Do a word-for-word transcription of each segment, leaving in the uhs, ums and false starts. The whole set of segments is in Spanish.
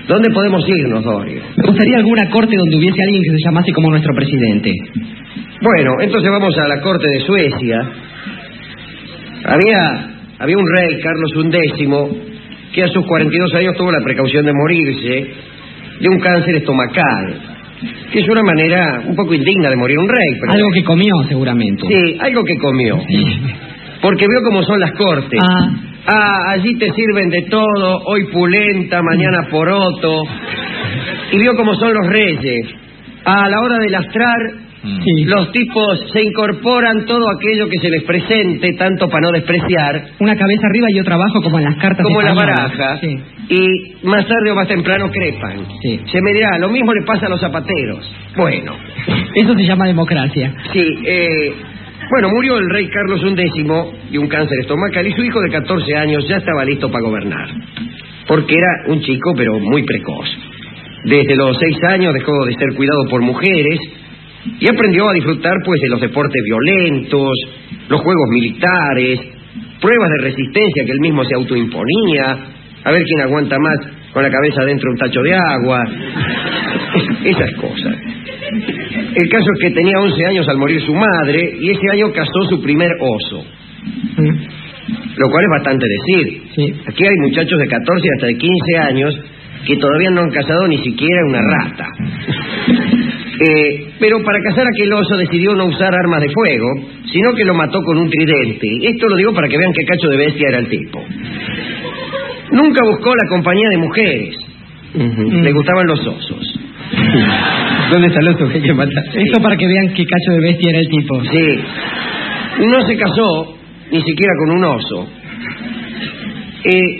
¿Dónde podemos irnos, Dorio? Me gustaría alguna corte donde hubiese alguien que se llamase como nuestro presidente. Bueno, entonces vamos a la corte de Suecia. Había, había un rey, Carlos undécimo, que a sus cuarenta y dos años tuvo la precaución de morirse de un cáncer estomacal, que es una manera un poco indigna de morir un rey. Pero... Algo que comió, seguramente. Sí, algo que comió. Sí. Porque vio cómo son las cortes. Ah. Ah, allí te sirven de todo, hoy pulenta, mañana poroto. Y vio cómo son los reyes. A la hora de lastrar, sí, los tipos se incorporan todo aquello que se les presente, tanto para no despreciar. Una cabeza arriba y otra abajo, como en las cartas como en las españolas. barajas. Sí. Y más tarde o más temprano crepan. Sí. Se me dirá, lo mismo le pasa a los zapateros. Bueno. Eso se llama democracia. Sí, eh... Bueno, murió el rey Carlos undécimo de un cáncer estomacal y su hijo de catorce años ya estaba listo para gobernar. Porque era un chico, pero muy precoz. Desde los seis años dejó de ser cuidado por mujeres y aprendió a disfrutar, pues, de los deportes violentos, los juegos militares, pruebas de resistencia que él mismo se autoimponía, a ver quién aguanta más con la cabeza dentro de un tacho de agua. Esas cosas. El caso es que tenía once años al morir su madre y ese año cazó su primer oso. ¿Mm? Lo cual es bastante decir. Sí. Aquí hay muchachos de catorce hasta de quince años que todavía no han cazado ni siquiera una rata. Eh, pero para cazar aquel oso decidió no usar armas de fuego, sino que lo mató con un tridente. Esto lo digo para que vean qué cacho de bestia era el tipo. Nunca buscó la compañía de mujeres. Uh-huh. Le gustaban los osos. ¿Dónde está el oso que hay que matar? Sí. Eso para que vean qué cacho de bestia era el tipo. Sí. No se casó ni siquiera con un oso. Eh,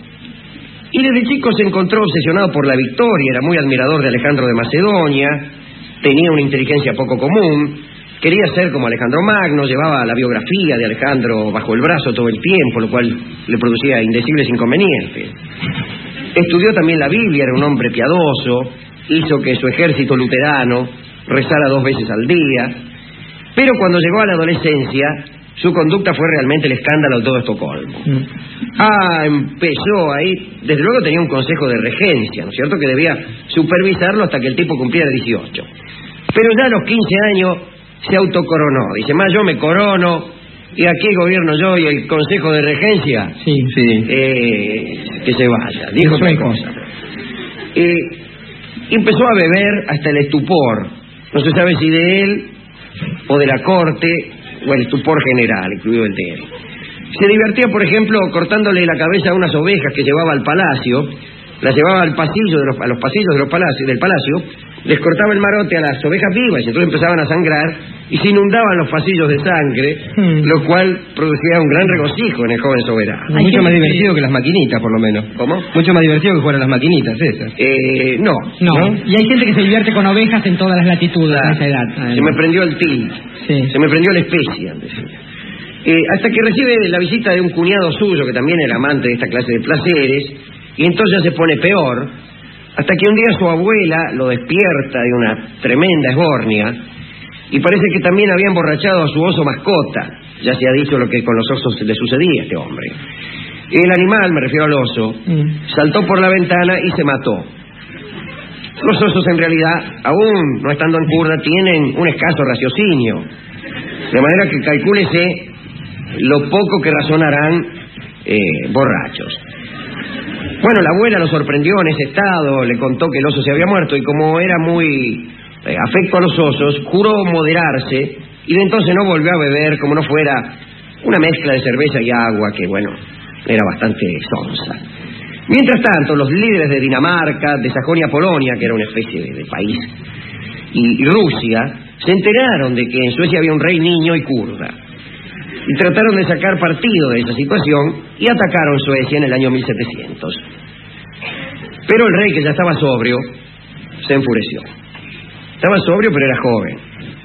y desde chico se encontró obsesionado por la victoria. Era muy admirador de Alejandro de Macedonia. Tenía una inteligencia poco común. Quería ser como Alejandro Magno. Llevaba la biografía de Alejandro bajo el brazo todo el tiempo, lo cual le producía indecibles inconvenientes. Estudió también la Biblia, era un hombre piadoso. Hizo que su ejército luterano rezara dos veces al día. Pero cuando llegó a la adolescencia, su conducta fue realmente el escándalo de todo Estocolmo. Mm. Ah, empezó ahí. Desde luego tenía un consejo de regencia, ¿no es cierto?, que debía supervisarlo hasta que el tipo cumpliera dieciocho. Pero ya a los quince años se autocoronó. Dice, más yo me corono y aquí gobierno yo y el consejo de regencia. Sí, sí. Eh, que se vaya. Dijo otra cosa. Eh... Empezó a beber hasta el estupor. No se sabe si de él o de la corte o el estupor general, incluido el de él. Se divertía, por ejemplo, cortándole la cabeza a unas ovejas que llevaba al palacio. Las llevaba al pasillo de los, a los pasillos de los palacios, del palacio. Les cortaba el marote a las ovejas vivas y entonces empezaban a sangrar y se inundaban los pasillos de sangre, hmm. lo cual producía un gran regocijo en el joven soberano. Hay Mucho más divertido que las maquinitas, por lo menos. ¿Cómo? Mucho más divertido que jugar a las maquinitas esas. Eh, no. No. ¿No? Y hay gente que se divierte con ovejas en todas las latitudes a esa edad. Además. Se me prendió el tilt. Sí. Se me prendió la especia, decía. Eh, hasta que recibe la visita de un cuñado suyo que también era amante de esta clase de placeres y entonces se pone peor. Hasta que un día su abuela lo despierta de una tremenda esbornia y parece que también había emborrachado a su oso mascota. Ya se ha dicho lo que con los osos le sucedía a este hombre. El animal, me refiero al oso, mm. saltó por la ventana y se mató. Los osos en realidad, aún no estando en curda, tienen un escaso raciocinio. De manera que calcúlese lo poco que razonarán eh, borrachos. Bueno, la abuela lo sorprendió en ese estado, le contó que el oso se había muerto y como era muy eh, afecto a los osos, juró moderarse y de entonces no volvió a beber como no fuera una mezcla de cerveza y agua que, bueno, era bastante sonsa. Mientras tanto, los líderes de Dinamarca, de Sajonia-Polonia, que era una especie de, de país, y, y Rusia, se enteraron de que en Suecia había un rey niño y kurda. Y trataron de sacar partido de esa situación y atacaron Suecia en el año mil setecientos. Pero el rey, que ya estaba sobrio, se enfureció. Estaba sobrio, pero era joven.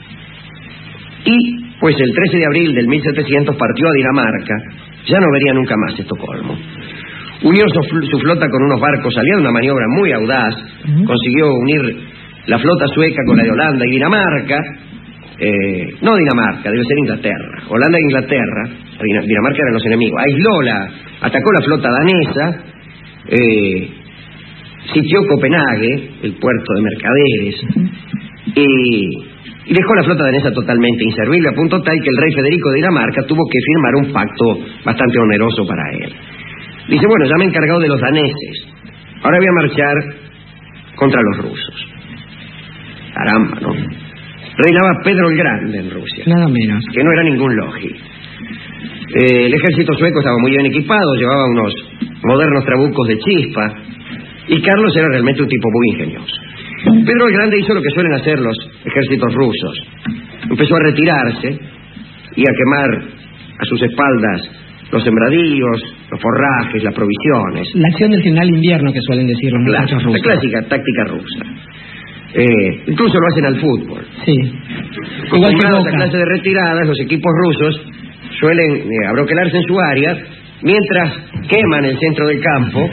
Y, pues el trece de abril del mil setecientos partió a Dinamarca. Ya no vería nunca más Estocolmo. Unió su, su flota con unos barcos, salía de una maniobra muy audaz. Uh-huh. Consiguió unir la flota sueca con la de Holanda y Dinamarca. Eh, no Dinamarca, debe ser Inglaterra. Holanda e Inglaterra. Dinamarca eran los enemigos. Aisló la, atacó la flota danesa. Eh, sitió Copenhague, el puerto de mercaderes, y, y dejó la flota danesa totalmente inservible, a punto tal que el rey Federico de Dinamarca tuvo que firmar un pacto bastante oneroso para él. Dice, bueno, ya me he encargado de los daneses, ahora voy a marchar contra los rusos. Caramba, ¿no? Reinaba Pedro el Grande en Rusia. Nada menos. Que no era ningún logi. Eh, el ejército sueco estaba muy bien equipado, llevaba unos modernos trabucos de chispa, y Carlos era realmente un tipo muy ingenioso. Pedro el Grande hizo lo que suelen hacer los ejércitos rusos. Empezó a retirarse y a quemar a sus espaldas los sembradíos, los forrajes, las provisiones. La acción del general invierno que suelen decir los Claro, muchachos rusos. la clásica táctica rusa. Eh, incluso lo hacen al fútbol. Sí. Igual que Acostumbrados a Boca. clase de retiradas, los equipos rusos suelen eh, abroquelarse en su área mientras queman el centro del campo,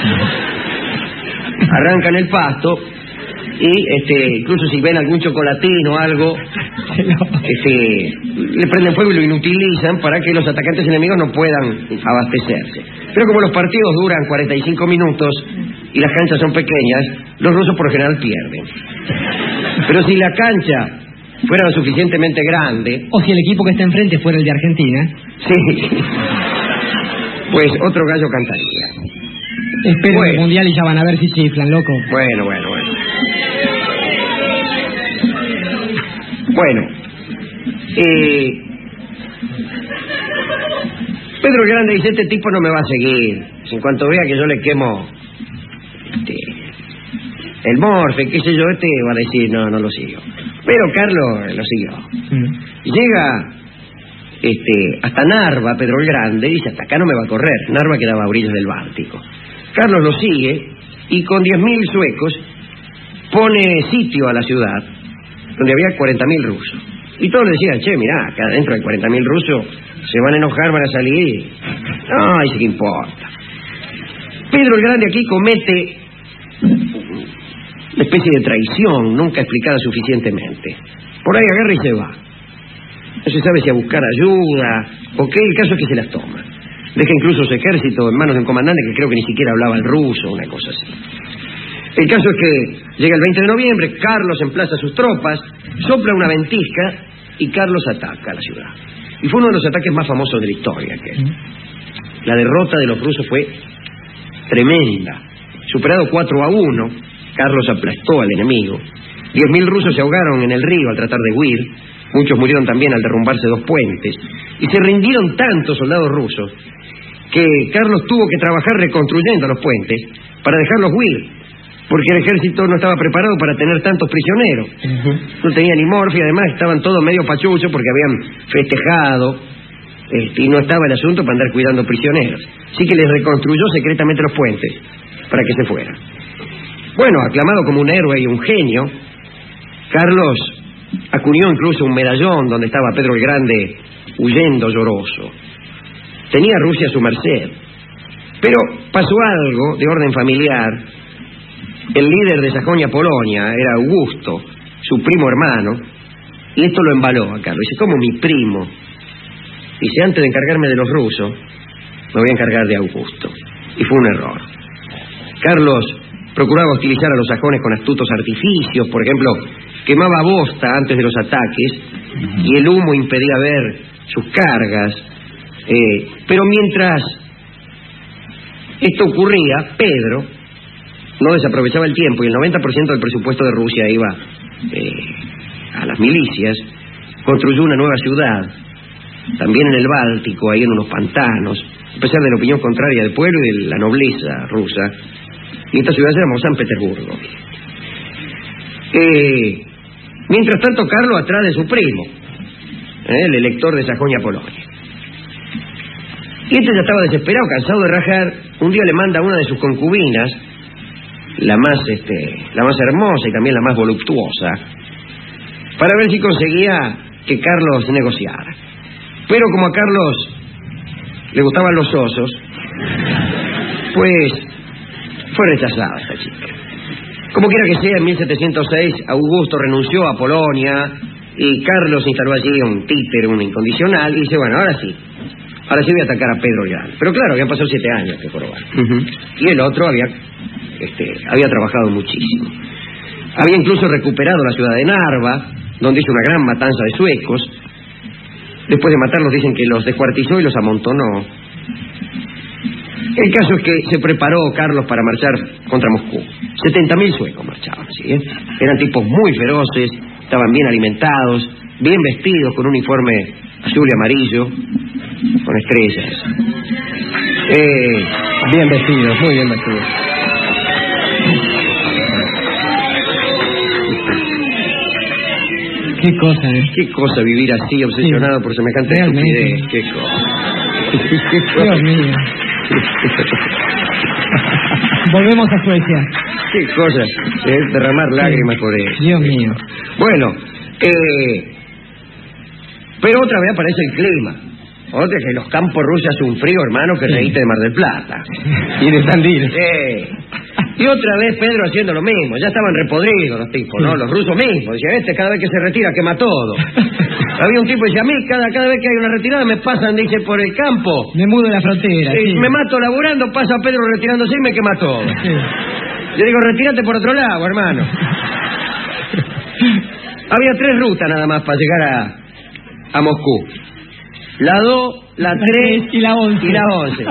arrancan el pasto y este, incluso si ven algún chocolatín o algo, este, le prenden fuego y lo inutilizan para que los atacantes enemigos no puedan abastecerse. Pero como los partidos duran cuarenta y cinco minutos y las canchas son pequeñas, los rusos por lo general pierden. Pero si la cancha fuera lo suficientemente grande... O si el equipo que está enfrente fuera el de Argentina. Sí. Pues otro gallo cantaría. Esperen Bueno. el mundial y ya van a ver si chiflan, loco. Bueno, bueno, bueno. Bueno. Eh... Pedro el Grande dice, este tipo no me va a seguir. En cuanto vea que yo le quemo este, el morfe, qué sé yo, este va a decir, no, no lo sigo. Pero Carlos lo siguió. Mm. Llega este, hasta Narva, Pedro el Grande, y dice, hasta acá no me va a correr. Narva quedaba a orillas del Báltico. Carlos lo sigue y con diez mil suecos pone sitio a la ciudad, donde había cuarenta mil rusos. Y todos le decían, che, mirá, acá adentro hay cuarenta mil rusos, se van a enojar, van a salir. No, dice que importa. Pedro el Grande aquí comete una especie de traición nunca explicada suficientemente. Por ahí agarra y se va. No se sabe si a buscar ayuda o qué, el caso es que se las toma. Deja incluso su ejército en manos de un comandante que creo que ni siquiera hablaba el ruso, una cosa así. El caso es que llega el veinte de noviembre, Carlos emplaza sus tropas, sopla una ventisca y Carlos ataca a la ciudad. Y fue uno de los ataques más famosos de la historia. Que la derrota de los rusos fue tremenda. Superado cuatro a uno, Carlos aplastó al enemigo. Diez mil rusos se ahogaron en el río al tratar de huir. Muchos murieron también al derrumbarse dos puentes. Y se rindieron tantos soldados rusos que Carlos tuvo que trabajar reconstruyendo los puentes para dejarlos huir, porque el ejército no estaba preparado para tener tantos prisioneros. Uh-huh. No tenía ni morfia, además estaban todos medio pachuchos porque habían festejado este, y no estaba el asunto para andar cuidando prisioneros. Así que les reconstruyó secretamente los puentes para que se fueran. Bueno, aclamado como un héroe y un genio, Carlos acuñó incluso un medallón donde estaba Pedro el Grande huyendo lloroso. Tenía Rusia a su merced. Pero pasó algo de orden familiar. El líder de Sajonia-Polonia era Augusto, su primo hermano, y esto lo embaló a Carlos. Dice, ¿cómo mi primo? Dice, antes de encargarme de los rusos, me voy a encargar de Augusto. Y fue un error. Carlos procuraba hostilizar a los sajones con astutos artificios. Por ejemplo, quemaba bosta antes de los ataques y el humo impedía ver sus cargas. Eh, pero mientras esto ocurría, Pedro no desaprovechaba el tiempo y el noventa por ciento del presupuesto de Rusia iba eh, a las milicias. Construyó una nueva ciudad, también en el Báltico, ahí en unos pantanos, a pesar de la opinión contraria del pueblo y de la nobleza rusa. Y esta ciudad se llamó San Petersburgo. Eh, mientras tanto, Carlos atrás de su primo, eh, el elector de Sajonia-Polonia. Y este ya estaba desesperado, cansado de rajar. Un día le manda a una de sus concubinas, la más, este, la más hermosa y también la más voluptuosa, para ver si conseguía que Carlos negociara. Pero como a Carlos le gustaban los osos, pues fue rechazada esta chica. Como quiera que sea, en mil setecientos seis Augusto renunció a Polonia y Carlos instaló allí un títere, un incondicional, y dice, bueno, ahora sí, ahora sí voy a atacar a Pedro el Grande. Pero claro, habían pasado siete años que jorobar. Uh-huh. Y el otro había este, había trabajado muchísimo. Había incluso recuperado la ciudad de Narva, donde hizo una gran matanza de suecos. Después de matarlos dicen que los descuartizó y los amontonó. El caso es que se preparó Carlos para marchar contra Moscú. setenta mil suecos marchaban, ¿sí? ¿eh? Eran tipos muy feroces, estaban bien alimentados, bien vestidos, con un uniforme azul y amarillo, con estrellas. Eh, bien vestidos, muy bien vestidos. Qué cosa, ¿eh? Qué cosa vivir así, obsesionado sí. por semejante Realmente. estupidez. Qué cosa. Qué cosa. Dios mío. Volvemos a Suecia. Qué cosa, ¿eh? Derramar lágrimas por eso. Dios mío. Bueno, eh, pero otra vez aparece el clima. Otra que los campos rusos hace un frío, hermano, que sí. reíste de Mar del Plata. Y de Tandil. Sí. Y otra vez Pedro haciendo lo mismo. Ya estaban repodridos los tipos, ¿no? Los rusos mismos. Decía, este cada vez que se retira quema todo. Había un tipo que decía, a mí cada, cada vez que hay una retirada me pasan, dice, por el campo. Me mudo de la frontera. Sí, sí. Me mato laburando, pasa Pedro retirándose y me quema todo. Sí. Yo digo, retírate por otro lado, hermano. Había tres rutas nada más para llegar a, a Moscú. La dos, la tres y la once. Y la once.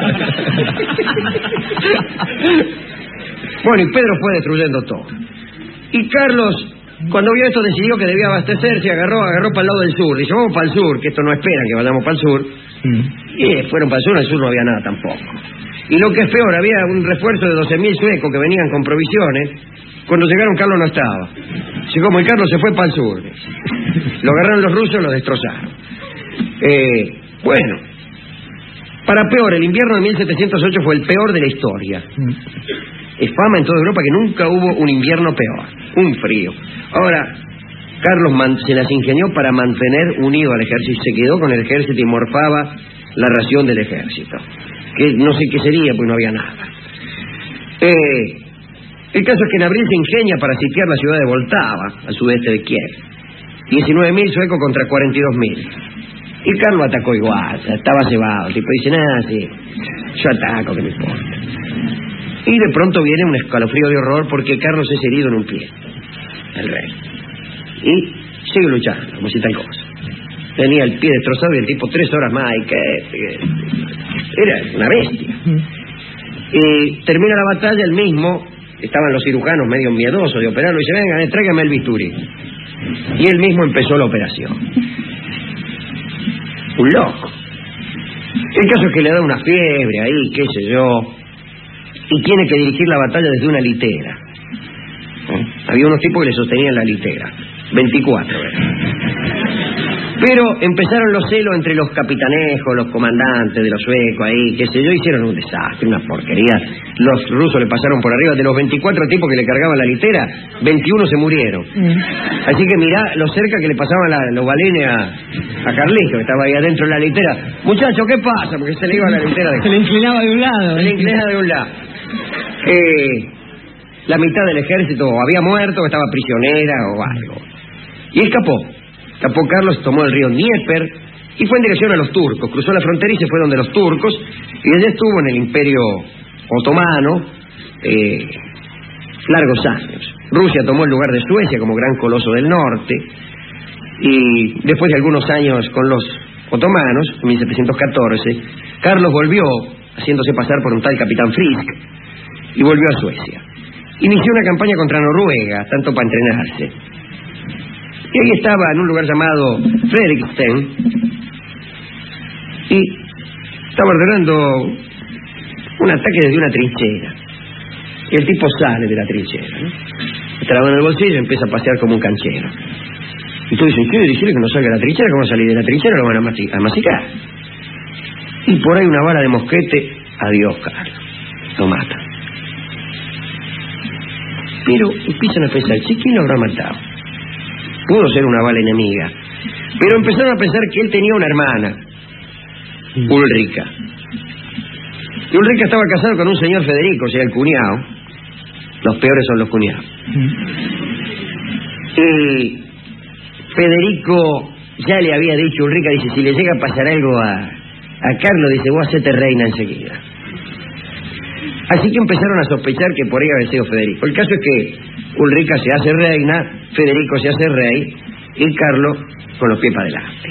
Bueno, y Pedro fue destruyendo todo. Y Carlos, cuando vio esto, decidió que debía abastecerse y agarró, agarró para el lado del sur. Dice, vamos para el sur, que esto no espera que vayamos para el sur. Mm. Y fueron para el sur, en el sur no había nada tampoco. Y lo que es peor, había un refuerzo de doce mil suecos que venían con provisiones. Cuando llegaron, Carlos no estaba. Así como el Carlos se fue para el sur. Lo agarraron los rusos y lo destrozaron. Eh, bueno, para peor, el invierno de mil setecientos ocho fue el peor de la historia. Mm. Es fama en toda Europa que nunca hubo un invierno peor, un frío. Ahora, Carlos man, se las ingenió para mantener unido al ejército. Se quedó con el ejército y morfaba la ración del ejército, que no sé qué sería, pues no había nada. Eh, el caso es que en abril se ingenia para sitiar la ciudad de Voltava, al sudeste de Kiev. diecinueve mil suecos contra cuarenta y dos mil. Y Carlos atacó igual, estaba cebado. El tipo dice, nada, sí, yo ataco, que me importa. Y de pronto viene un escalofrío de horror porque Carlos es herido en un pie, el rey. Y sigue luchando, como si tal cosa. Tenía el pie destrozado y el tipo tres horas más. Y que era una bestia. Y termina la batalla, el mismo, estaban los cirujanos medio miedosos de operarlo, y dice, vengan, tráigame el bisturí. Y él mismo empezó la operación. Un loco. El caso es que le da una fiebre ahí, qué sé yo, y tiene que dirigir la batalla desde una litera. ¿Eh? Había unos tipos que le sostenían la litera. veinticuatro, ¿verdad? Pero empezaron los celos entre los capitanejos, los comandantes de los suecos ahí, qué sé yo, hicieron un desastre, una porquería. Los rusos le pasaron por arriba. De los veinticuatro tipos que le cargaban la litera, veintiuno se murieron. Mm. Así que mirá lo cerca que le pasaban la, los balenes a, a Carlito, que estaba ahí adentro de la litera. Muchacho, ¿qué pasa? Porque se le iba la litera de... Se le inclinaba de un lado. Se le inclinaba de un lado. Eh, la mitad del ejército había muerto, o estaba prisionera o algo. Y escapó. Escapó Carlos, tomó el río Dnieper y fue en dirección a los turcos. Cruzó la frontera y se fue donde los turcos, y allá estuvo en el Imperio Otomano eh, largos años. Rusia tomó el lugar de Suecia como gran coloso del norte, y después de algunos años con los otomanos, en mil setecientos catorce, Carlos volvió, haciéndose pasar por un tal capitán Frisk, y volvió a Suecia. Inició una campaña contra Noruega, tanto para entrenarse. Y ahí estaba en un lugar llamado Fredriksten, y estaba ordenando un ataque desde una trinchera. Y el tipo sale de la trinchera, ¿no? Está la mano en el bolsillo y empieza a pasear como un canchero. Y tú dices, ¿quiere decirle que no salga de la trinchera? ¿Cómo salir de la trinchera? Lo van a, masi a masicar. Y por ahí una bala de mosquete, adiós, Carlos. Lo mata. Pero empiezan a pensar, ¿sí, quién lo habrá matado? Pudo ser una bala enemiga. Pero empezaron a pensar que él tenía una hermana, Ulrica. Y Ulrica estaba casado con un señor Federico, o sea, el cuñado. Los peores son los cuñados. Y Federico ya le había dicho, Ulrica dice, si le llega a pasar algo a, a Carlos, dice, vos hacete reina enseguida. Así que empezaron a sospechar que por ahí había sido Federico. El caso es que Ulrica se hace reina, Federico se hace rey y Carlos con los pies para adelante.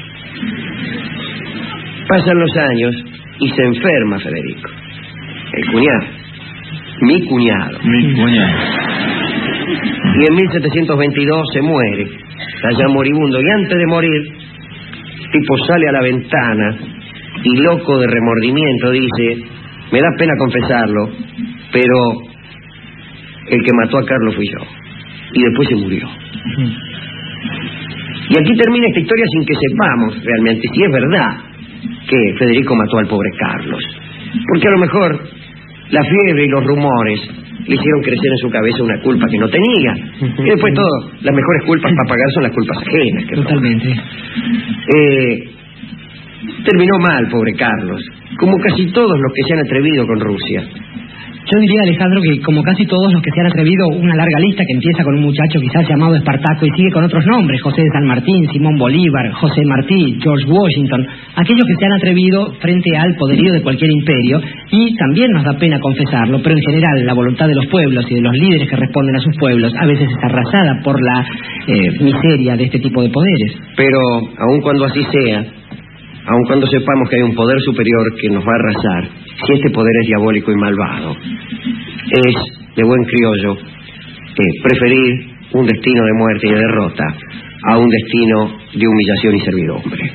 Pasan los años y se enferma Federico, el cuñado, mi cuñado. Mi cuñado. Y en mil setecientos veintidós se muere, está ya moribundo, y antes de morir, el tipo sale a la ventana y loco de remordimiento dice: me da pena confesarlo, pero el que mató a Carlos fui yo. Y después se murió. Y aquí termina esta historia sin que sepamos realmente si es verdad que Federico mató al pobre Carlos. Porque a lo mejor la fiebre y los rumores le hicieron crecer en su cabeza una culpa que no tenía. Y después todo, las mejores culpas para pagar son las culpas ajenas. Que Totalmente. Eh, terminó mal, pobre Carlos, como casi todos los que se han atrevido con Rusia. Yo diría, Alejandro, que como casi todos los que se han atrevido, una larga lista que empieza con un muchacho quizás llamado Espartaco y sigue con otros nombres: José de San Martín, Simón Bolívar, José Martí, George Washington, aquellos que se han atrevido frente al poderío de cualquier imperio. Y también nos da pena confesarlo, pero en general la voluntad de los pueblos y de los líderes que responden a sus pueblos a veces es arrasada por la eh, miseria de este tipo de poderes. Pero aun cuando así sea, aun cuando sepamos que hay un poder superior que nos va a arrasar, si este poder es diabólico y malvado, es, de buen criollo, eh, preferir un destino de muerte y de derrota a un destino de humillación y servidumbre.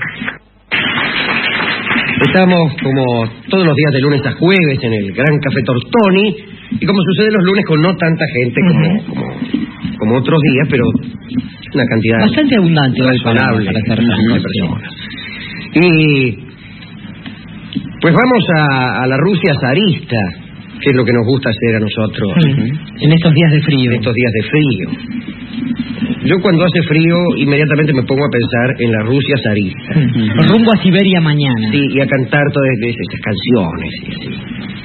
Estamos como todos los días de lunes a jueves en el Gran Café Tortoni, y como sucede los lunes con no tanta gente como, uh-huh. como, como otros días, pero una cantidad bastante abundante, razonable para hacer de personas. Y pues vamos a, a la Rusia zarista, que es lo que nos gusta hacer a nosotros. Uh-huh. En estos días de frío. En estos días de frío. Yo cuando hace frío inmediatamente me pongo a pensar en la Rusia zarista. Uh-huh. Rumbo a Siberia mañana. Sí, y a cantar todas esas canciones y así.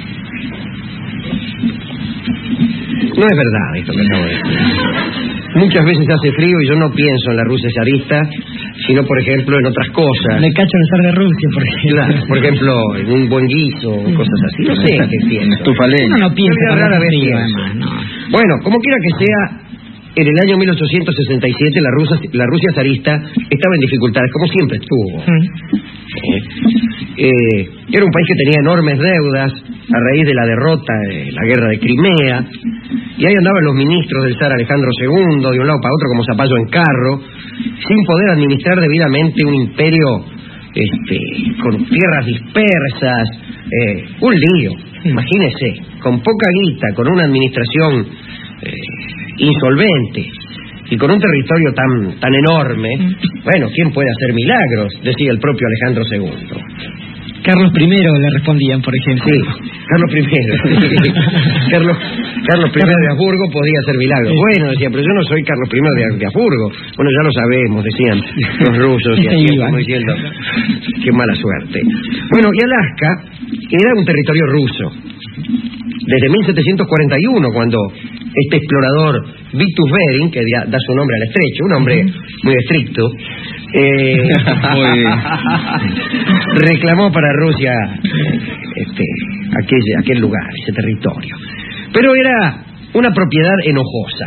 No es verdad esto que acabo de decir. Muchas veces hace frío y yo no pienso en la Rusia zarista, sino, por ejemplo, en otras cosas. Me cacho en ser de Rusia, por ejemplo. Claro, por ejemplo, en un buen guiso, cosas así. No sé qué pienso. Estufaleño. Uno no piensa Yo rara vez frío, pienso. además, no. Bueno, como quiera que sea, en el año mil ochocientos sesenta y siete la Rusia, la Rusia zarista estaba en dificultades, como siempre estuvo. Uh-huh. Eh, eh, era un país que tenía enormes deudas a raíz de la derrota de la guerra de Crimea, y ahí andaban los ministros del zar Alejandro segundo de un lado para otro como zapallo en carro, sin poder administrar debidamente un imperio este, con tierras dispersas, eh, un lío. Imagínese, con poca guita, con una administración eh, insolvente y con un territorio tan tan enorme, bueno, ¿quién puede hacer milagros?, decía el propio Alejandro segundo. Carlos primero le respondían, por ejemplo. Sí, Carlos primero. Carlos, Carlos primero de Habsburgo podía hacer milagros. Sí. Bueno, decía, pero yo no soy Carlos primero de, de Habsburgo. Bueno, ya lo sabemos, decían los rusos, y así, como diciendo, qué mala suerte. Bueno, y Alaska era un territorio ruso. Desde mil setecientos cuarenta y uno, cuando este explorador Vitus Bering, que da, da su nombre al estrecho, un hombre muy estricto, eh, muy... reclamó para Rusia este, aquel, aquel lugar, ese territorio. Pero era una propiedad enojosa.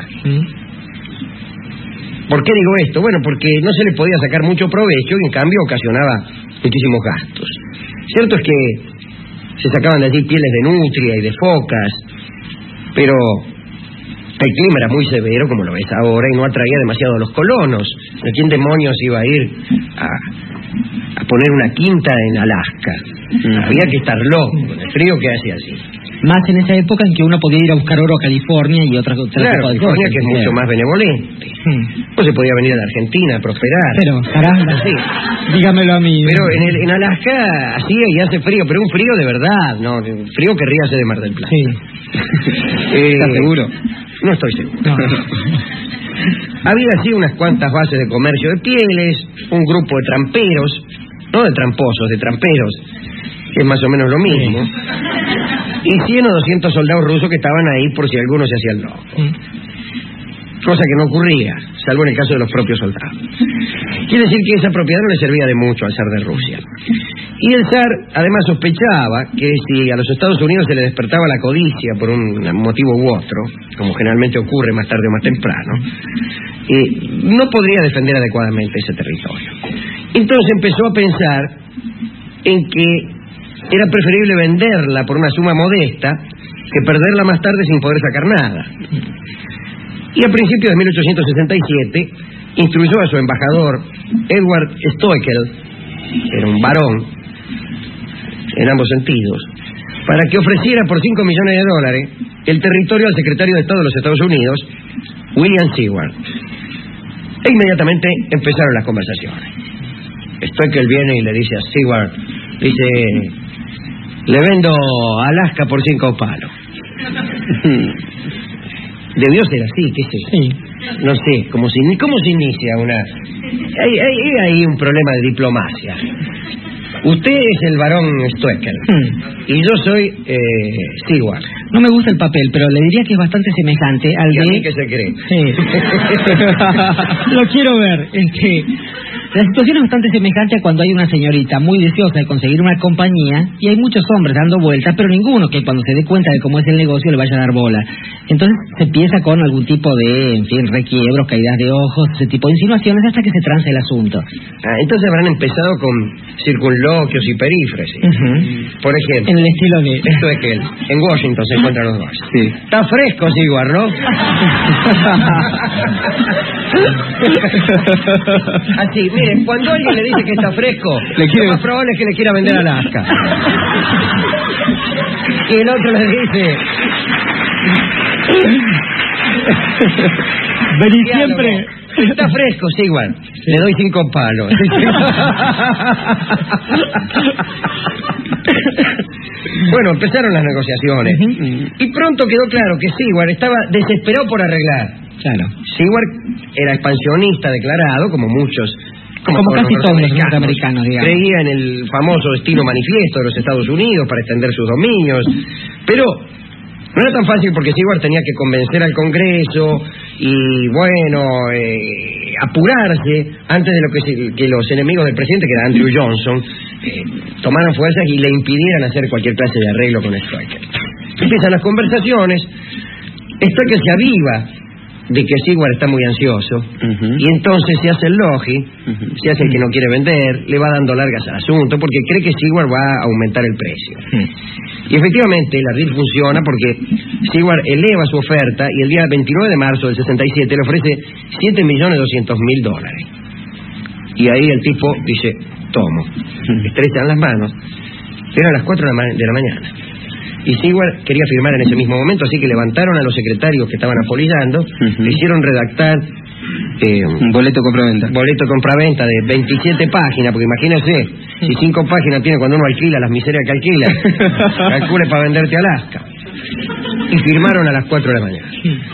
¿Por qué digo esto? Bueno, porque no se le podía sacar mucho provecho y en cambio ocasionaba muchísimos gastos. Cierto es que se sacaban de allí pieles de nutria y de focas, pero el clima era muy severo, como lo ves ahora, y no atraía demasiado a los colonos. ¿A quién demonios iba a ir a, a poner una quinta en Alaska? Mm. Había que estar loco, con el frío que hace así. Más en esa época en que uno podía ir a buscar oro a California y otras cosas. Claro, California, que es claro. mucho más benevolente. Hmm. Pues se podía venir a la Argentina a prosperar. Pero, caramba, sí. Dígamelo a mí. Pero en, el, en Alaska así y hace frío, pero un frío de verdad, ¿no? Frío que ríase de Mar del Plata. Sí. eh, ¿Estás seguro? No estoy seguro. No. Había así unas cuantas bases de comercio de pieles, un grupo de tramperos, no de tramposos, de tramperos, que es más o menos lo mismo, sí. Y cien o doscientos soldados rusos que estaban ahí por si alguno se hacía el loco. Sí. cosa que no ocurría, salvo en el caso de los propios soldados. Quiere decir que esa propiedad no le servía de mucho al zar de Rusia. Y el zar además sospechaba que si a los Estados Unidos se le despertaba la codicia por un motivo u otro, como generalmente ocurre más tarde o más temprano, eh, no podría defender adecuadamente ese territorio. Entonces empezó a pensar en que era preferible venderla por una suma modesta que perderla más tarde sin poder sacar nada. Y a principios de mil ochocientos sesenta y siete instruyó a su embajador, Edward Stoeckel, era un varón en ambos sentidos, para que ofreciera por cinco millones de dólares el territorio al secretario de Estado de los Estados Unidos, William Seward. E inmediatamente empezaron las conversaciones. Stoeckel viene y le dice a Seward, dice, le vendo Alaska por cinco palos. Debió ser así, ¿qué es eso? Sí. No sé, como si, ¿cómo se inicia una...? Hay, hay, hay un problema de diplomacia. Usted es el varón Stoeckel hmm. y yo soy eh, Seward. No me gusta el papel, pero le diría que es bastante semejante al ¿Y de... a mí qué se cree? Sí. Lo quiero ver. Es que la situación es bastante semejante a cuando hay una señorita muy deseosa de conseguir una compañía y hay muchos hombres dando vueltas, pero ninguno que cuando se dé cuenta de cómo es el negocio le vaya a dar bola. Entonces se empieza con algún tipo de, en fin, requiebros, caídas de ojos, ese tipo de insinuaciones hasta que se transe el asunto. Ah, entonces habrán empezado con circunloquios y perífrasis. Uh-huh. Por ejemplo, en el estilo de... Esto es que en Washington se encuentran los dos. Sí. Está fresco, Seward, ¿no? Así, miren, cuando alguien le dice que está fresco, le quiere... lo más probable es que le quiera vender Alaska. Y el otro le dice... Vení siempre. Está fresco, sí, igual. Sí. Le doy cinco palos. Bueno, empezaron las negociaciones. Uh-huh. Y pronto quedó claro que Seward estaba desesperado por arreglar. Claro. Seward era expansionista declarado, como muchos... Como, como casi todos los norteamericanos, digamos. Creía en el famoso destino manifiesto de los Estados Unidos para extender sus dominios. Pero no era tan fácil porque Seward tenía que convencer al Congreso y, bueno, eh, apurarse antes de lo que, se, que los enemigos del presidente, que era Andrew Johnson, eh, tomaran fuerzas y le impidieran hacer cualquier clase de arreglo con Stoeckel. Empiezan las conversaciones, Stoeckel se aviva de que Seward está muy ansioso, uh-huh. y entonces se hace el logi, uh-huh. se hace el que no quiere vender, le va dando largas al asunto, porque cree que Seward va a aumentar el precio. Uh-huh. Y efectivamente la deal funciona porque Seward eleva su oferta y el día veintinueve de marzo del sesenta y siete le ofrece siete millones doscientos mil dólares. Y ahí el tipo dice, tomo. Uh-huh. Estrechan las manos. Eran las cuatro de la, ma- de la mañana. Y Seward quería firmar en ese mismo momento, así que levantaron a los secretarios que estaban apolillando, uh-huh. le hicieron redactar eh, un boleto compraventa. Boleto compraventa de veintisiete páginas, porque imagínese, si cinco páginas tiene cuando uno alquila, las miserias que alquila, calcule para venderte Alaska. Y firmaron a las cuatro de la mañana.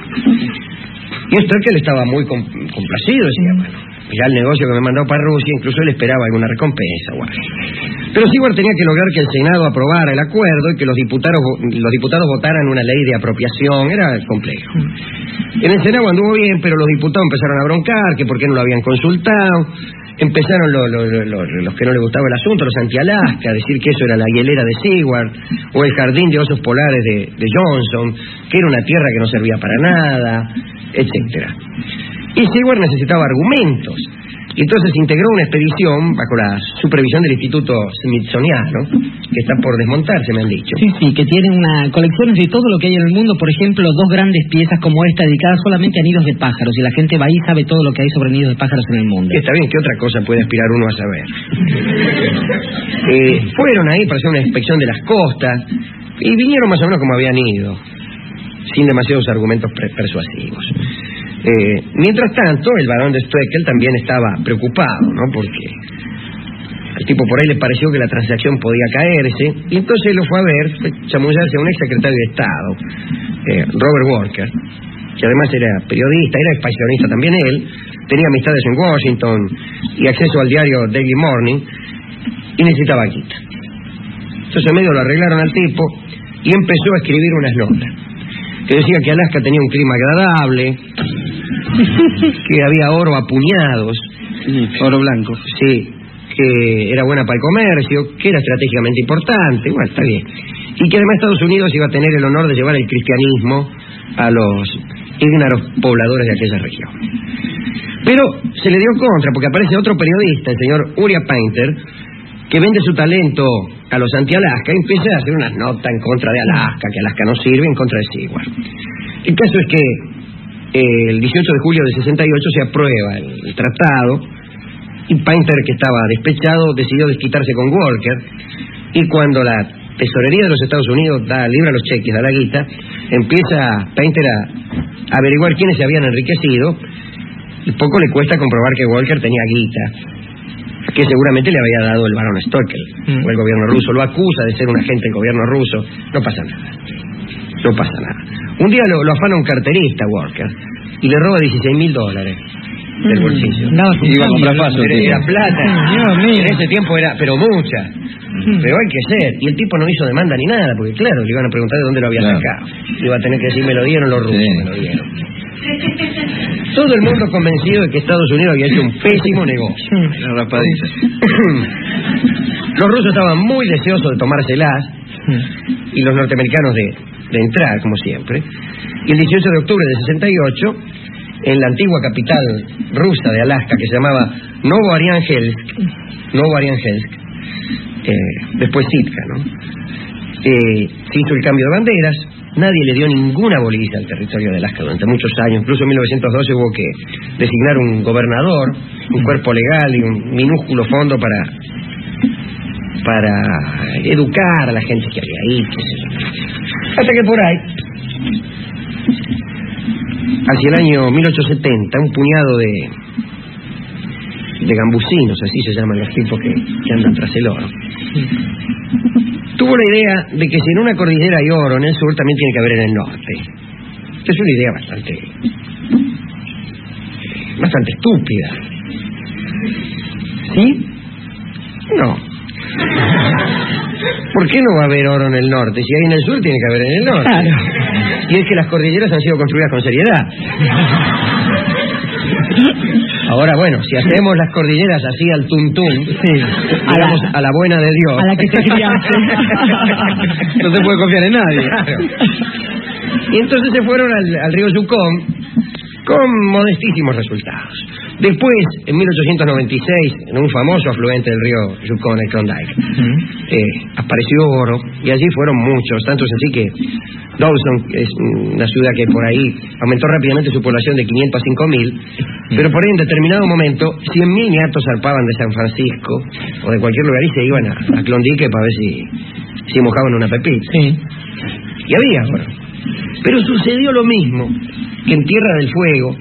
Y esto es que él estaba muy complacido, decía, bueno, ya el negocio que me mandó para Rusia, incluso él esperaba alguna recompensa, bueno. Pero Seward tenía que lograr que el Senado aprobara el acuerdo y que los diputados los diputados votaran una ley de apropiación. Era complejo. En el Senado anduvo bien, pero los diputados empezaron a broncar, que por qué no lo habían consultado. Empezaron lo, lo, lo, lo, los que no les gustaba el asunto, los anti-Alaska, a decir que eso era la hielera de Seward, o el jardín de osos polares de, de Johnson, que era una tierra que no servía para nada, etcétera. Y Seward necesitaba argumentos. Y entonces integró una expedición bajo la supervisión del Instituto Smithsoniano, que está por desmontarse, me han dicho. Sí, sí, que tiene una colección de todo lo que hay en el mundo, por ejemplo, dos grandes piezas como esta dedicadas solamente a nidos de pájaros, y la gente va ahí y sabe todo lo que hay sobre nidos de pájaros en el mundo. Y está bien, ¿qué otra cosa puede aspirar uno a saber? eh, fueron ahí para hacer una inspección de las costas, y vinieron más o menos como habían ido, sin demasiados argumentos pre- persuasivos. Eh, mientras tanto, el barón de Stoeckel también estaba preocupado, ¿no? Porque al tipo por ahí le pareció que la transacción podía caerse, y entonces lo fue a ver, fue chamullarse a un ex secretario de Estado, eh, Robert Walker, que además era periodista, era expansionista también él, tenía amistades en Washington y acceso al diario Daily Morning, y necesitaba quita. Entonces en medio lo arreglaron al tipo y empezó a escribir unas notas que decía que Alaska tenía un clima agradable, que había oro a puñados. Sí, oro blanco. Sí, que era buena para el comercio, que era estratégicamente importante, bueno, está bien. Y que además Estados Unidos iba a tener el honor de llevar el cristianismo a los ígnaros pobladores de aquella región. Pero se le dio contra, porque aparece otro periodista, el señor Uriah Painter, que vende su talento a los anti-Alaska y empieza a hacer unas notas en contra de Alaska, que Alaska no sirve, en contra de Seward. El caso es que eh, el dieciocho de julio de sesenta y ocho se aprueba el, el tratado, y Painter, que estaba despechado, decidió desquitarse con Walker, y cuando la tesorería de los Estados Unidos da libra los cheques, da la guita, empieza Painter a, a averiguar quiénes se habían enriquecido, y poco le cuesta comprobar que Walker tenía guita, que seguramente le había dado el barón Stockel, mm. o el gobierno ruso. Lo acusa de ser un agente del gobierno ruso. No pasa nada. No pasa nada. Un día lo, lo afana un carterista, Walker, y le roba dieciséis mil dólares del bolsillo. No, y iba a comprar paso. Era plata. Dios mío. En ese tiempo era, pero mucha. Mm. Pero hay que ser. Y el tipo no hizo demanda ni nada, porque claro, le iban a preguntar de dónde lo había claro. sacado. Iba a tener que decir, me lo dieron los rusos, sí. me lo dieron. Todo el mundo convencido de que Estados Unidos había hecho un pésimo negocio. La rapadita. Los rusos estaban muy deseosos de tomárselas y los norteamericanos de, de entrar, como siempre. Y el dieciocho de octubre de sesenta y ocho, en la antigua capital rusa de Alaska, que se llamaba Novoariangelsk, Novoariangelsk, eh, después Sitka, ¿no? Eh, se hizo el cambio de banderas. Nadie le dio ninguna bolilla al territorio de Alaska durante muchos años. Incluso en mil novecientos doce hubo que designar un gobernador, un cuerpo legal y un minúsculo fondo para para educar a la gente que había ahí. Hasta que por ahí, hacia el año mil ochocientos setenta, un puñado de de gambusinos, así se llaman los tipos que, que andan tras el oro, tuvo la idea de que si en una cordillera hay oro en el sur, también tiene que haber en el norte. Es una idea bastante bastante estúpida. ¿Sí? No. ¿Por qué no va a haber oro en el norte? Si hay en el sur, tiene que haber en el norte. Claro. Y es que las cordilleras han sido construidas con seriedad. Ahora, bueno, si hacemos las cordilleras así al tuntún, sí, a, la, a la buena de Dios, a la que te criaste, no se puede confiar en nadie. Claro. Y entonces se fueron al, al río Yukon con modestísimos resultados. Después, en mil ochocientos noventa y seis, en un famoso afluente del río Yukon, el Klondike, uh-huh. eh, apareció oro, y allí fueron muchos, tanto es así que Dawson es una ciudad que por ahí aumentó rápidamente su población de quinientos a cinco mil, uh-huh. pero por ahí en determinado momento cien mil niatos zarpaban de San Francisco o de cualquier lugar y se iban a, a Klondike para ver si, si mojaban una pepita. Sí. Y había oro. Pero sucedió lo mismo que en Tierra del Fuego,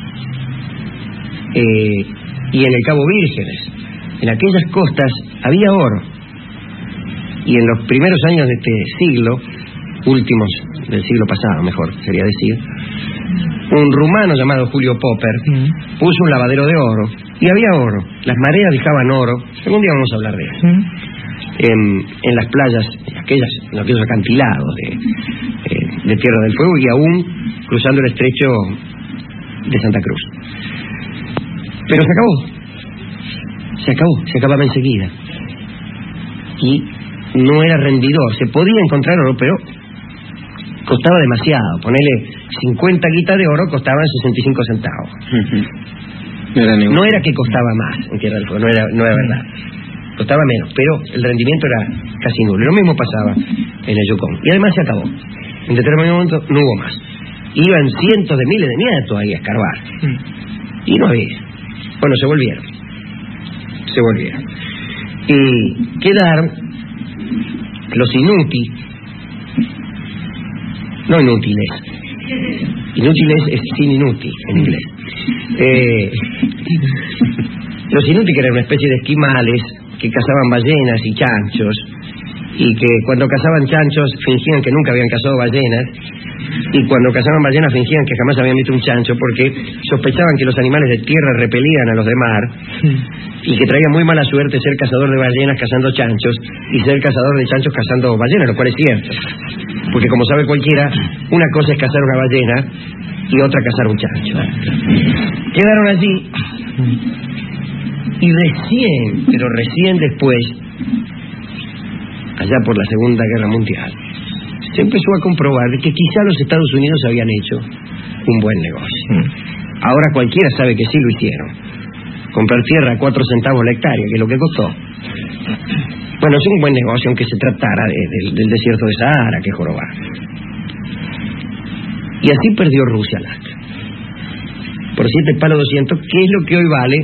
Eh, y en el Cabo Vírgenes. En aquellas costas había oro, y en los primeros años de este siglo, últimos del siglo pasado, mejor sería decir, un rumano llamado Julio Popper mm. puso un lavadero de oro, y había oro. Las mareas dejaban oro. Algún día vamos a hablar de eso. Mm. en, en las playas, en aquellas, en aquellos acantilados de, eh, de Tierra del Fuego, y aún cruzando el estrecho de Santa Cruz. Pero se acabó. Se acabó, se acababa enseguida. Y no era rendidor. Se podía encontrar oro, pero costaba demasiado. Ponele cincuenta guitas de oro, costaban sesenta y cinco centavos. No era, no era que costaba más en Tierra del Fuego, no era, no era verdad. Costaba menos, pero el rendimiento era casi nulo. Lo mismo pasaba en el Yukon. Y además se acabó. En determinado momento no hubo más. Iban cientos de miles de nietos ahí a escarbar. Y no había. Bueno, se volvieron. Se volvieron. Y quedaron los inútiles. No inútiles. Inútiles es sin inútil en inglés. Eh, los inútiles eran una especie de esquimales que cazaban ballenas y chanchos y que cuando cazaban chanchos fingían que nunca habían cazado ballenas, y cuando cazaban ballenas fingían que jamás habían visto un chancho, porque sospechaban que los animales de tierra repelían a los de mar, y que traía muy mala suerte ser cazador de ballenas cazando chanchos, y ser cazador de chanchos cazando ballenas, lo cual es cierto. Porque como sabe cualquiera, una cosa es cazar una ballena y otra cazar un chancho. Quedaron allí, y recién, pero recién después, allá por la Segunda Guerra Mundial, se empezó a comprobar que quizá los Estados Unidos habían hecho un buen negocio. Ahora cualquiera sabe que sí lo hicieron. Comprar tierra a cuatro centavos la hectárea, que es lo que costó. Bueno, es un buen negocio, aunque se tratara de, de, del desierto de Sahara, que jorobar. Y así perdió Rusia Alaska. Por siete palos doscientos, que es lo que hoy vale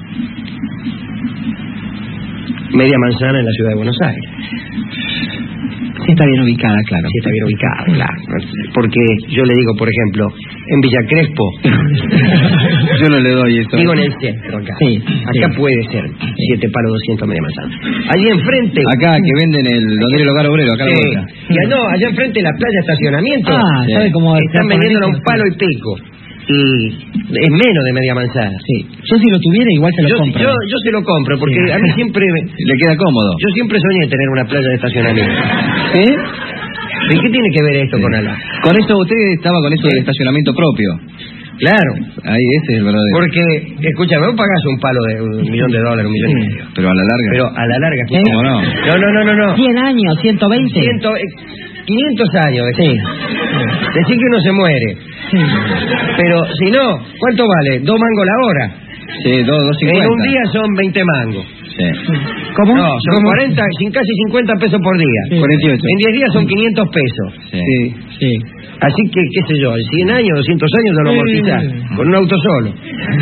media manzana en la ciudad de Buenos Aires. Sí está bien ubicada, claro. Sí está bien ubicada, claro. Porque yo le digo, por ejemplo, en Villa Crespo... yo no le doy eso. Digo en el centro, acá. Sí, acá sí. puede ser siete palos doscientos media manzana. Allí enfrente... Acá, que venden el donde el hogar obrero, acá sí. la vuelta. Y no, allá enfrente de la playa de estacionamiento... Ah, sí. ¿sabe cómo? Están vendiéndola un palo y pico. Y es menos de media manzana. Sí. Yo si lo tuviera igual se lo yo, compro. Yo, yo se lo compro, porque sí. a mí siempre... Le queda cómodo. Yo siempre soñé tener una playa de estacionamiento. ¿Eh? ¿Y qué tiene que ver esto sí. con Alaska? Con eso, usted estaba con eso del estacionamiento propio. Claro. Ahí, ese es el verdadero. Porque, escúchame, vos pagás un palo de un millón de dólares, un millón y medio. Pero a la larga. Pero a la larga, ¿Eh? ¿cómo no? No, no, no, no, no. cien años, ciento veinte. Ciento, eh, quinientos años, decir. Sí. Decir que uno se muere. Sí. Pero, si no, ¿cuánto vale? Dos mangos la hora. Sí, dos, dos cincuenta. En un día son veinte mangos. Sí. ¿Cómo? No, son ¿Cómo? cuarenta, sin casi cincuenta pesos por día. Sí. cuarenta y ocho. En diez días son quinientos pesos. Sí. Sí, sí. Así que, qué sé yo, en cien años, doscientos años no lo amortizás. Sí. Con un auto solo.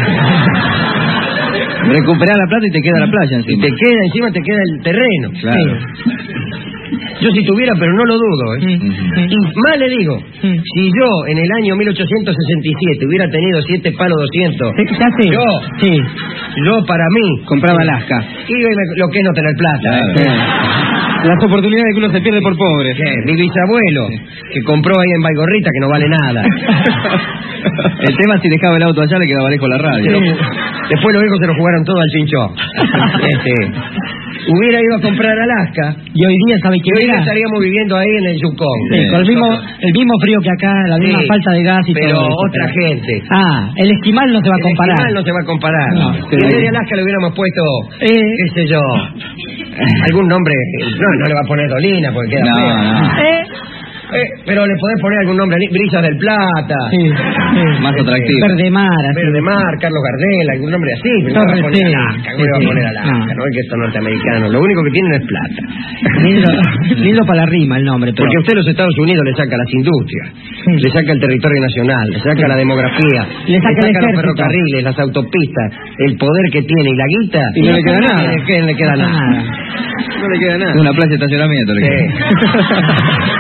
Recuperás la plata y te queda la playa Y encima. te queda, encima te queda el terreno. Claro. Yo si tuviera, pero no lo dudo, ¿eh? Sí. Y más le digo, Sí. si yo en el año mil ochocientos sesenta y siete hubiera tenido siete palos doscientos, ¿Sí? ¿Ya sí? yo, Sí. yo para mí, Compraba Alaska. y lo que es no tener plata. Claro. ¿eh? Las oportunidades que uno se pierde por pobre. ¿Qué? Mi bisabuelo, que compró ahí en Baigorrita, que no vale nada. El tema es si dejaba el auto allá le quedaba lejos la radio. Sí. Después los hijos se lo jugaron todo al chinchó. Este, hubiera ido a comprar Alaska, Y hoy día, ¿sabe y qué hoy era? estaríamos viviendo ahí en el Yukon. Sí, con el mismo, el mismo frío que acá, la misma Sí, falta de gas y pero todo eso, otra pero- gente. Ah, el esquimal no se va a El comparar. esquimal no se va a comparar. No, Si en vez de Alaska le hubiéramos puesto, Eh. qué sé yo, algún nombre, no, no le va a poner Dolina porque queda No, feo. no. ¿Eh? Eh, pero le podés poner algún nombre, Brisas del Plata, Sí, sí. Más Este, atractivo. Verde mar, así. Verde Mar, Carlos Gardel, algún nombre así, pero no le va a Torres, poner sí. Alaska, no Sí, le va a sí. poner Alaska, No. no es que estos norteamericanos, lo único que tienen es plata. Lindo, lindo para la rima el nombre, pero... Porque usted a los Estados Unidos le saca las industrias, Sí. le saca el territorio nacional, le saca la demografía, Le saca el los ejército. ferrocarriles, las autopistas, el poder que tiene y la guita, Y no le queda nada. ¿Qué qué le queda nada? No le queda nada. Una plaza de estacionamiento le Sí. queda.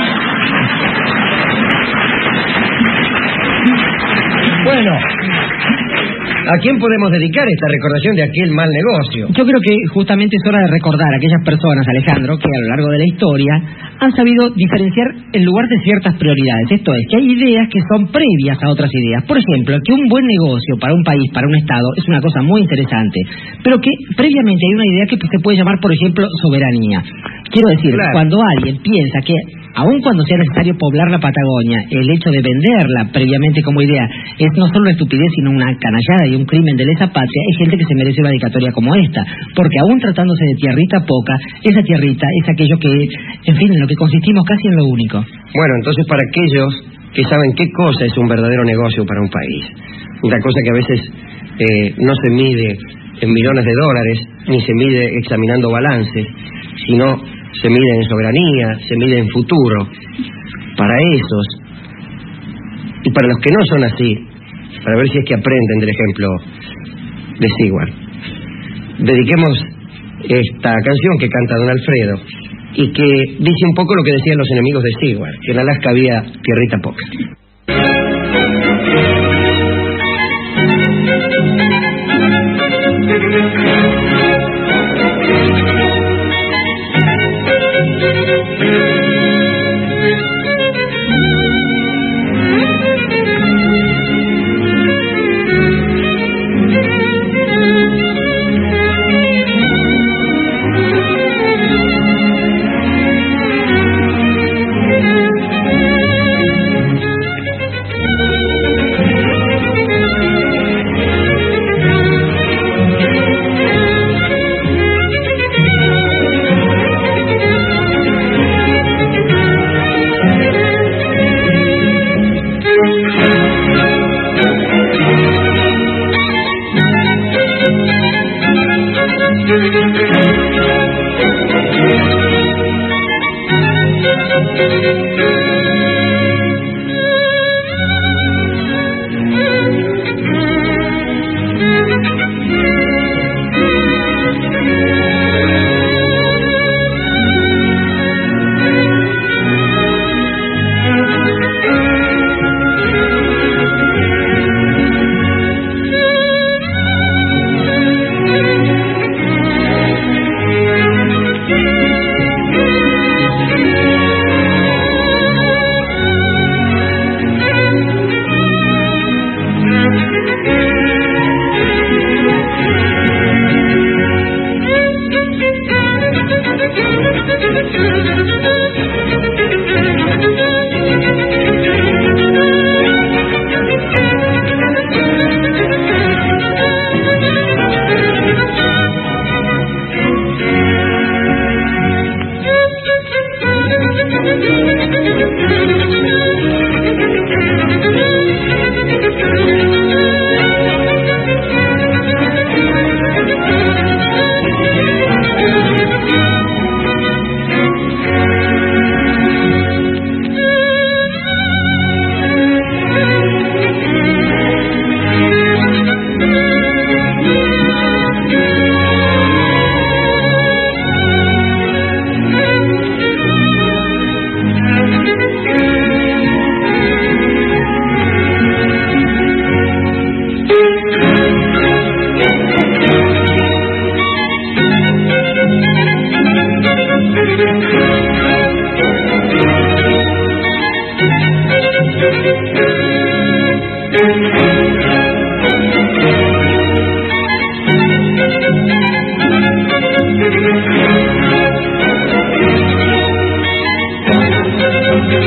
Bueno, ¿a quién podemos dedicar esta recordación de aquel mal negocio? Yo creo que justamente es hora de recordar a aquellas personas, Alejandro, que a lo largo de la historia han sabido diferenciar el lugar de ciertas prioridades. Esto es, que hay ideas que son previas a otras ideas. Por ejemplo, que un buen negocio para un país, para un Estado, es una cosa muy interesante, pero que previamente hay una idea que se puede llamar, por ejemplo, soberanía. Quiero decir, Claro. cuando alguien piensa que, aun cuando sea necesario poblar la Patagonia, el hecho de venderla previamente como idea es no solo una estupidez, sino una canallada y un crimen de lesa patria, hay gente que se merece una dedicatoria como esta, porque aún tratándose de tierrita poca, esa tierrita es aquello que, en fin, en lo que consistimos casi en lo único. Bueno, entonces para aquellos que saben qué cosa es un verdadero negocio para un país, una cosa que a veces eh, no se mide en millones de dólares, ni se mide examinando balances, sino se mide en soberanía, se mide en futuro. Para esos, y para los que no son así, para ver si es que aprenden del ejemplo de Seward, dediquemos esta canción que canta Don Alfredo y que dice un poco lo que decían los enemigos de Seward, que en Alaska había tierrita poca.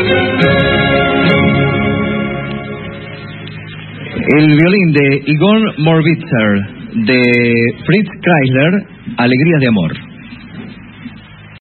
El violín de Igor Morbitzer, de Fritz Kreisler, Alegrías de Amor.